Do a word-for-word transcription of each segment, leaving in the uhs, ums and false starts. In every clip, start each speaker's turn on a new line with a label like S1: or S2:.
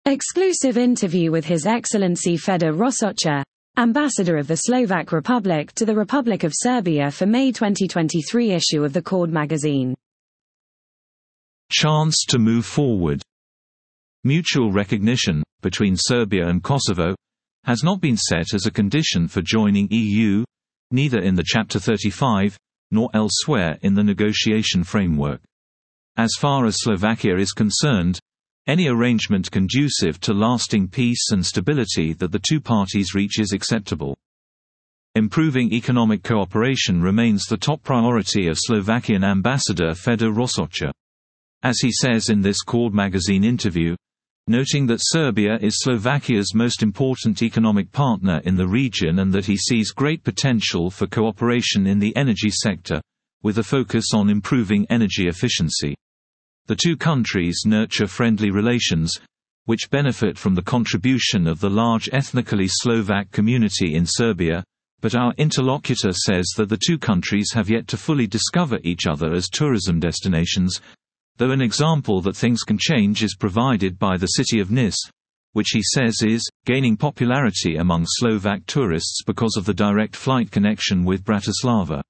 S1: Exclusive interview with His Excellency Fedor Rosocha, Ambassador of the Slovak Republic to the Republic of Serbia for May twenty twenty-three issue of the Cord magazine.
S2: Chance to move forward. Mutual recognition, between Serbia and Kosovo, has not been set as a condition for joining E U, neither in the Chapter thirty-five, nor elsewhere in the negotiation framework. As far as Slovakia is concerned, any arrangement conducive to lasting peace and stability that the two parties reach is acceptable. Improving economic cooperation remains the top priority of Slovakian Ambassador Fedor Rosocha. As he says in this Cord magazine interview, noting that Serbia is Slovakia's most important economic partner in the region and that he sees great potential for cooperation in the energy sector, with a focus on improving energy efficiency. The two countries nurture friendly relations, which benefit from the contribution of the large ethnically Slovak community in Serbia, but our interlocutor says that the two countries have yet to fully discover each other as tourism destinations, though an example that things can change is provided by the city of Nis, which he says is gaining popularity among Slovak tourists because of the direct flight connection with Bratislava.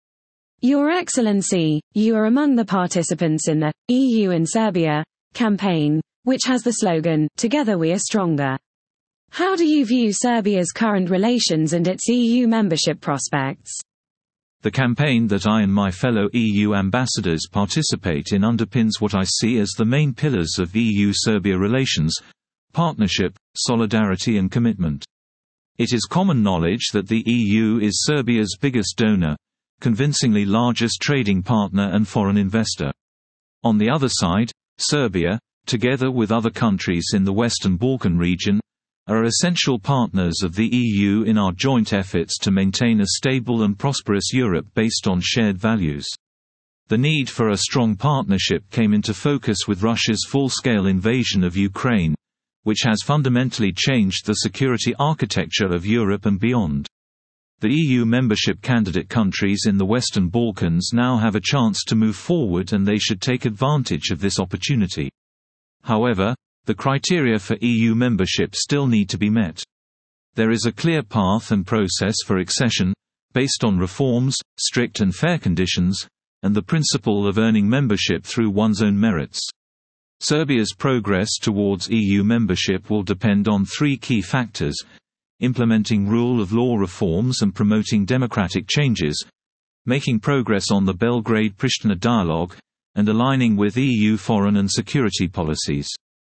S1: Your Excellency, you are among the participants in the E U in Serbia campaign, which has the slogan, Together we are stronger. How do you view Serbia's current relations and its E U membership prospects?
S2: The campaign that I and my fellow E U ambassadors participate in underpins what I see as the main pillars of E U-Serbia relations: partnership, solidarity and commitment. It is common knowledge that the E U is Serbia's biggest donor, convincingly largest trading partner and foreign investor. On the other side, Serbia, together with other countries in the Western Balkan region, are essential partners of the E U in our joint efforts to maintain a stable and prosperous Europe based on shared values. The need for a strong partnership came into focus with Russia's full-scale invasion of Ukraine, which has fundamentally changed the security architecture of Europe and beyond. The E U membership candidate countries in the Western Balkans now have a chance to move forward, and they should take advantage of this opportunity. However, the criteria for E U membership still need to be met. There is a clear path and process for accession, based on reforms, strict and fair conditions, and the principle of earning membership through one's own merits. Serbia's progress towards E U membership will depend on three key factors: implementing rule of law reforms and promoting democratic changes, making progress on the Belgrade-Pristina dialogue, and aligning with E U foreign and security policies.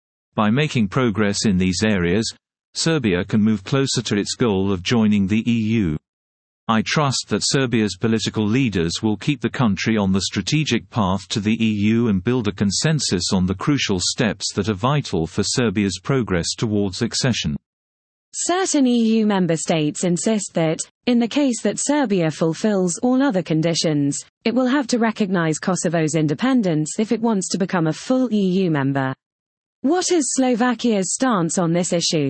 S2: By making progress in these areas, Serbia can move closer to its goal of joining the E U. I trust that Serbia's political leaders will keep the country on the strategic path to the E U and build a consensus on the crucial steps that are vital for Serbia's progress towards accession.
S1: Certain E U member states insist that, in the case that Serbia fulfills all other conditions, it will have to recognize Kosovo's independence if it wants to become a full E U member. What is Slovakia's stance on this issue?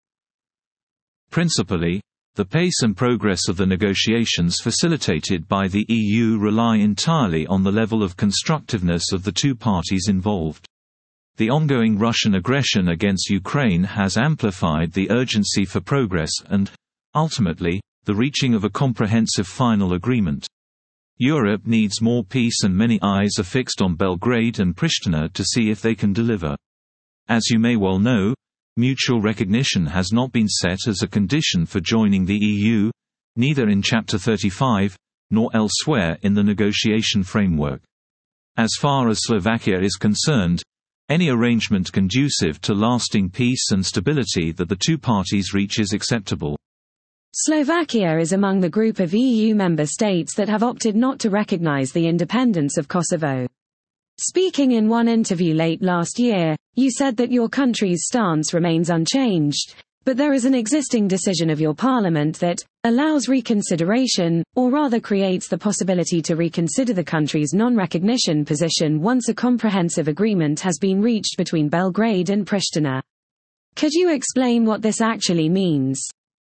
S2: Principally, the pace and progress of the negotiations facilitated by the E U rely entirely on the level of constructiveness of the two parties involved. The ongoing Russian aggression against Ukraine has amplified the urgency for progress and, ultimately, the reaching of a comprehensive final agreement. Europe needs more peace, and many eyes are fixed on Belgrade and Pristina to see if they can deliver. As you may well know, mutual recognition has not been set as a condition for joining the E U, neither in Chapter thirty-five, nor elsewhere in the negotiation framework. As far as Slovakia is concerned, any arrangement conducive to lasting peace and stability that the two parties reach is acceptable.
S1: Slovakia is among the group of E U member states that have opted not to recognize the independence of Kosovo. Speaking in one interview late last year, you said that your country's stance remains unchanged, but there is an existing decision of your parliament that allows reconsideration, or rather creates the possibility to reconsider the country's non-recognition position once a comprehensive agreement has been reached between Belgrade and Pristina. Could you explain what this actually means?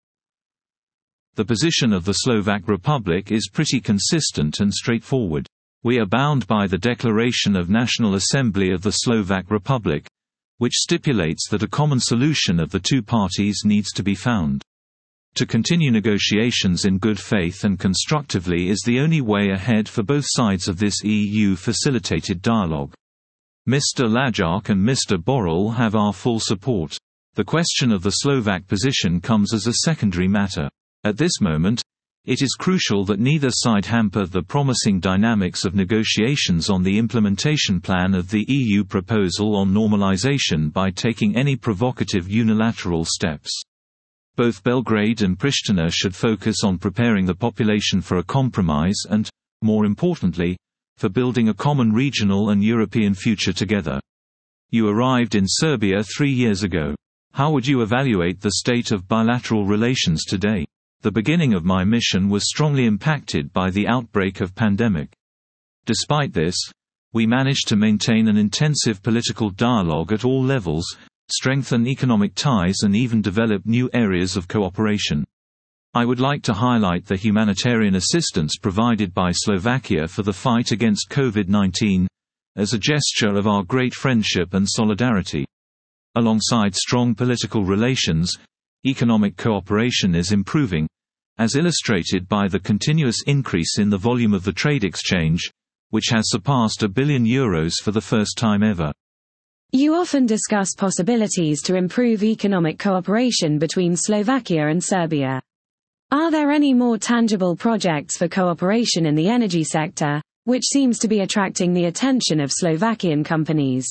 S2: The position of the Slovak Republic is pretty consistent and straightforward. We are bound by the Declaration of National Assembly of the Slovak Republic, which stipulates that a common solution of the two parties needs to be found. To continue negotiations in good faith and constructively is the only way ahead for both sides of this E U-facilitated dialogue. Mister Lajčák and Mister Borrell have our full support. The question of the Slovak position comes as a secondary matter. At this moment, it is crucial that neither side hamper the promising dynamics of negotiations on the implementation plan of the E U proposal on normalization by taking any provocative unilateral steps. Both Belgrade and Pristina should focus on preparing the population for a compromise and, more importantly, for building a common regional and European future together. You arrived in Serbia three years ago. How would you evaluate the state of bilateral relations today? The beginning of my mission was strongly impacted by the outbreak of pandemic. Despite this, we managed to maintain an intensive political dialogue at all levels, strengthen economic ties and even develop new areas of cooperation. I would like to highlight the humanitarian assistance provided by Slovakia for the fight against COVID nineteen, as a gesture of our great friendship and solidarity. Alongside strong political relations, economic cooperation is improving, as illustrated by the continuous increase in the volume of the trade exchange, which has surpassed a billion euros for the first time ever.
S1: You often discuss possibilities to improve economic cooperation between Slovakia and Serbia. Are there any more tangible projects for cooperation in the energy sector, which seems to be attracting the attention of Slovakian companies?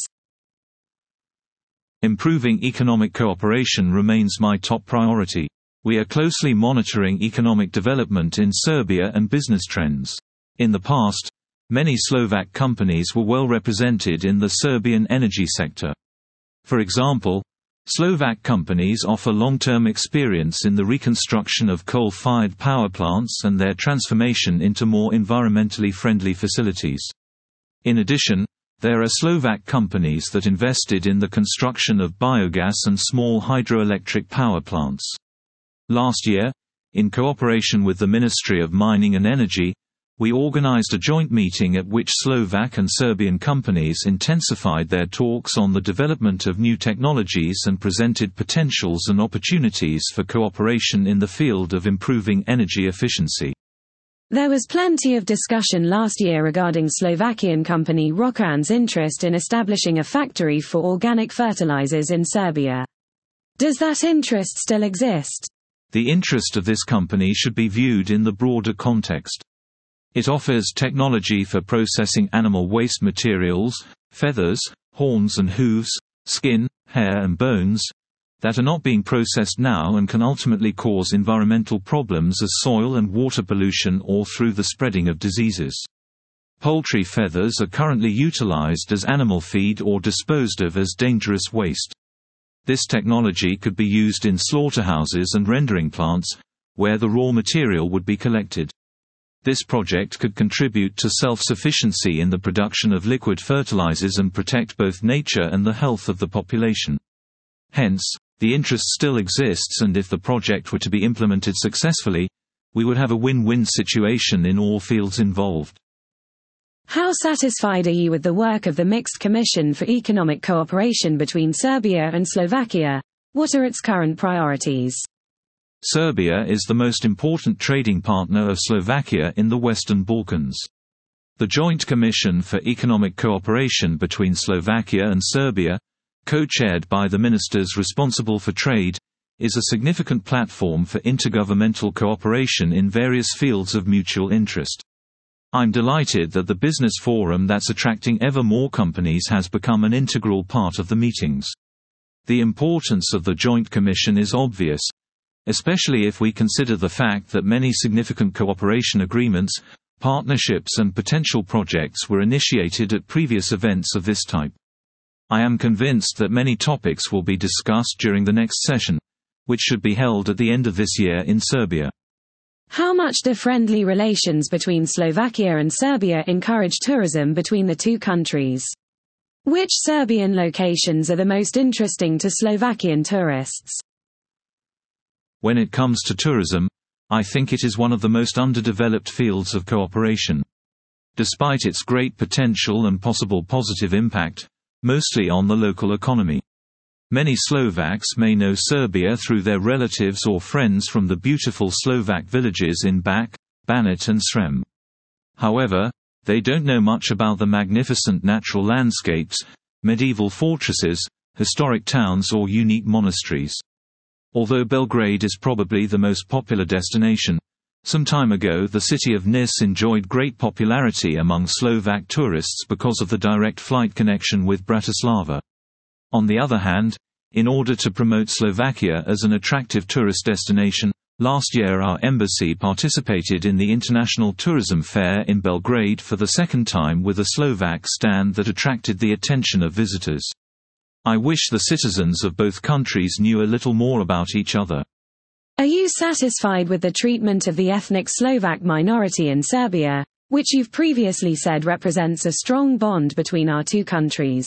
S2: Improving economic cooperation remains my top priority. We are closely monitoring economic development in Serbia and business trends. In the past, many Slovak companies were well represented in the Serbian energy sector. For example, Slovak companies offer long-term experience in the reconstruction of coal-fired power plants and their transformation into more environmentally friendly facilities. In addition, there are Slovak companies that invested in the construction of biogas and small hydroelectric power plants. Last year, in cooperation with the Ministry of Mining and Energy, we organized a joint meeting at which Slovak and Serbian companies intensified their talks on the development of new technologies and presented potentials and opportunities for cooperation in the field of improving energy efficiency.
S1: There was plenty of discussion last year regarding Slovakian company Rokran's interest in establishing a factory for organic fertilizers in Serbia. Does that interest still exist?
S2: The interest of this company should be viewed in the broader context. It offers technology for processing animal waste materials, feathers, horns and hooves, skin, hair and bones, that are not being processed now and can ultimately cause environmental problems as soil and water pollution or through the spreading of diseases. Poultry feathers are currently utilized as animal feed or disposed of as dangerous waste. This technology could be used in slaughterhouses and rendering plants, where the raw material would be collected. This project could contribute to self-sufficiency in the production of liquid fertilizers and protect both nature and the health of the population. Hence, the interest still exists, and if the project were to be implemented successfully, we would have a win-win situation in all fields involved.
S1: How satisfied are you with the work of the Mixed Commission for Economic Cooperation between Serbia and Slovakia? What are its current priorities?
S2: Serbia is the most important trading partner of Slovakia in the Western Balkans. The Joint Commission for Economic Cooperation between Slovakia and Serbia, co-chaired by the ministers responsible for trade, is a significant platform for intergovernmental cooperation in various fields of mutual interest. I'm delighted that the business forum that's attracting ever more companies has become an integral part of the meetings. The importance of the Joint Commission is obvious, especially if we consider the fact that many significant cooperation agreements, partnerships and potential projects were initiated at previous events of this type. I am convinced that many topics will be discussed during the next session, which should be held at the end of this year in Serbia.
S1: How much do friendly relations between Slovakia and Serbia encourage tourism between the two countries? Which Serbian locations are the most interesting to Slovakian tourists?
S2: When it comes to tourism, I think it is one of the most underdeveloped fields of cooperation. Despite its great potential and possible positive impact, mostly on the local economy, Many Slovaks may know Serbia through their relatives or friends from the beautiful Slovak villages in Bač, Banat and Srem. However, they don't know much about the magnificent natural landscapes, medieval fortresses, historic towns or unique monasteries. Although Belgrade is probably the most popular destination, some time ago the city of Nis enjoyed great popularity among Slovak tourists because of the direct flight connection with Bratislava. On the other hand, in order to promote Slovakia as an attractive tourist destination, last year our embassy participated in the International Tourism Fair in Belgrade for the second time with a Slovak stand that attracted the attention of visitors. I wish the citizens of both countries knew a little more about each other.
S1: Are you satisfied with the treatment of the ethnic Slovak minority in Serbia, which you've previously said represents a strong bond between our two countries?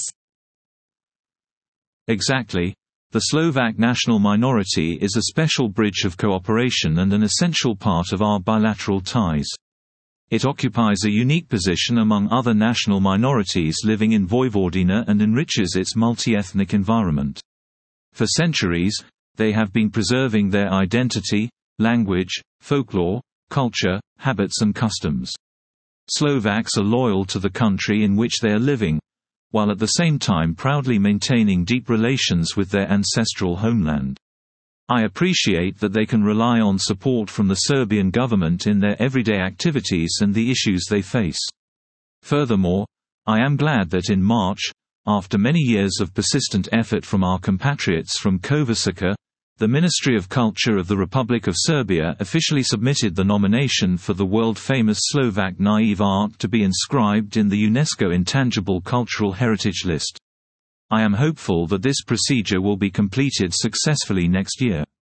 S2: Exactly. The Slovak national minority is a special bridge of cooperation and an essential part of our bilateral ties. It occupies a unique position among other national minorities living in Vojvodina and enriches its multi-ethnic environment. For centuries, they have been preserving their identity, language, folklore, culture, habits and customs. Slovaks are loyal to the country in which they are living, while at the same time proudly maintaining deep relations with their ancestral homeland. I appreciate that they can rely on support from the Serbian government in their everyday activities and the issues they face. Furthermore, I am glad that in March, after many years of persistent effort from our compatriots from Kovačica, the Ministry of Culture of the Republic of Serbia officially submitted the nomination for the world-famous Slovak naive art to be inscribed in the UNESCO Intangible Cultural Heritage List. I am hopeful that this procedure will be completed successfully next year.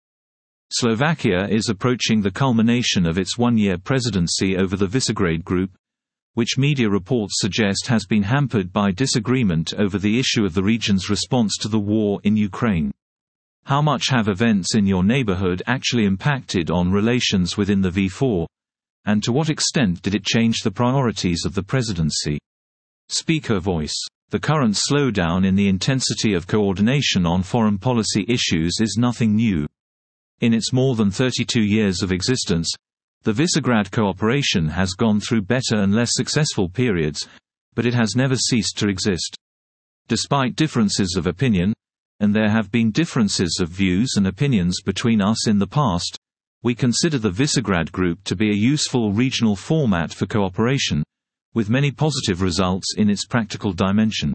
S2: Slovakia is approaching the culmination of its one-year presidency over the Visegrad Group, which media reports suggest has been hampered by disagreement over the issue of the region's response to the war in Ukraine. How much have events in your neighborhood actually impacted on relations within the V four? And to what extent did it change the priorities of the presidency? Speaker voice. The current slowdown in the intensity of coordination on foreign policy issues is nothing new. In its more than thirty-two years of existence, the Visegrad cooperation has gone through better and less successful periods, but it has never ceased to exist. Despite differences of opinion, and there have been differences of views and opinions between us in the past, we consider the Visegrad Group to be a useful regional format for cooperation, with many positive results in its practical dimension.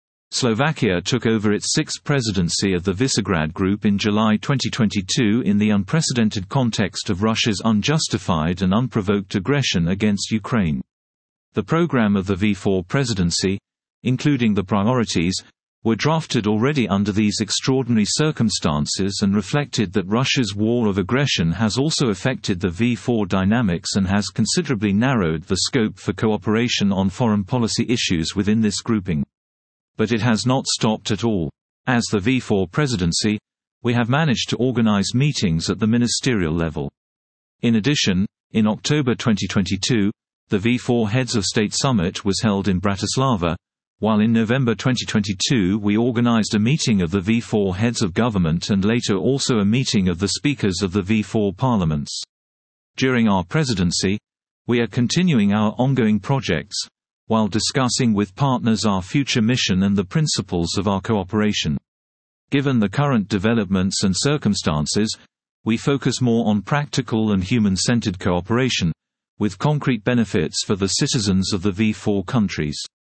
S2: Slovakia took over its sixth presidency of the Visegrad Group in July twenty twenty-two in the unprecedented context of Russia's unjustified and unprovoked aggression against Ukraine. The program of the V four presidency, including the priorities, were drafted already under these extraordinary circumstances and reflected that Russia's war of aggression has also affected the V four dynamics and has considerably narrowed the scope for cooperation on foreign policy issues within this grouping. But it has not stopped at all. As the V four presidency, we have managed to organize meetings at the ministerial level. In addition, in October twenty twenty-two, the V four Heads of State Summit was held in Bratislava, while in November twenty twenty-two we organized a meeting of the V four heads of government and later also a meeting of the speakers of the V four parliaments. During our presidency, we are continuing our ongoing projects, while discussing with partners our future mission and the principles of our cooperation. Given the current developments and circumstances, we focus more on practical and human-centered cooperation, with concrete benefits for the citizens of the V four countries.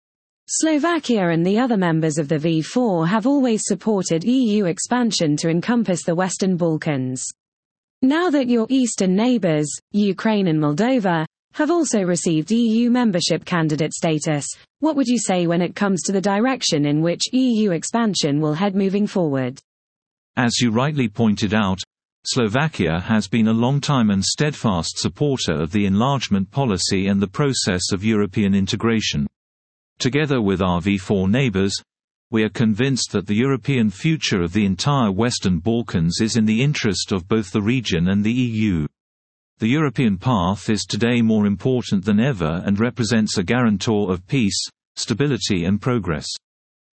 S1: Slovakia and the other members of the V four have always supported E U expansion to encompass the Western Balkans. Now that your eastern neighbors, Ukraine and Moldova, have also received E U membership candidate status, what would you say when it comes to the direction in which E U expansion will head moving forward?
S2: As you rightly pointed out, Slovakia has been a long-time and steadfast supporter of the enlargement policy and the process of European integration. Together with our V four neighbors, we are convinced that the European future of the entire Western Balkans is in the interest of both the region and the E U. The European path is today more important than ever and represents a guarantor of peace, stability and progress.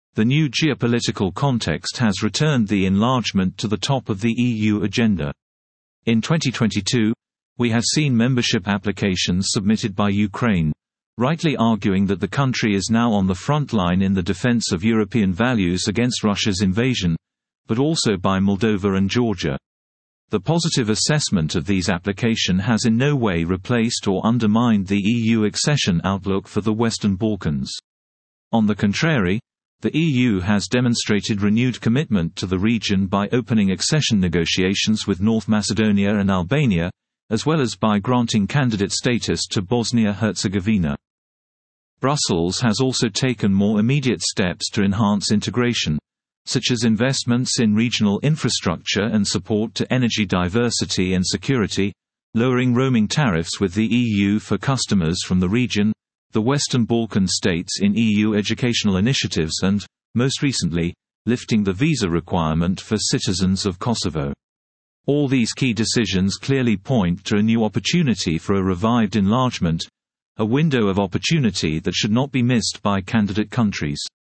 S2: The new geopolitical context has returned the enlargement to the top of the E U agenda. In twenty twenty-two, we have seen membership applications submitted by Ukraine, rightly arguing that the country is now on the front line in the defense of European values against Russia's invasion, but also by Moldova and Georgia. The positive assessment of these applications has in no way replaced or undermined the E U accession outlook for the Western Balkans. On the contrary, the E U has demonstrated renewed commitment to the region by opening accession negotiations with North Macedonia and Albania, as well as by granting candidate status to Bosnia-Herzegovina. Brussels has also taken more immediate steps to enhance integration, such as investments in regional infrastructure and support to energy diversity and security, lowering roaming tariffs with the E U for customers from the region, the Western Balkan states in E U educational initiatives and, most recently, lifting the visa requirement for citizens of Kosovo. All these key decisions clearly point to a new opportunity for a revived enlargement, a window of opportunity that should not be missed by candidate countries.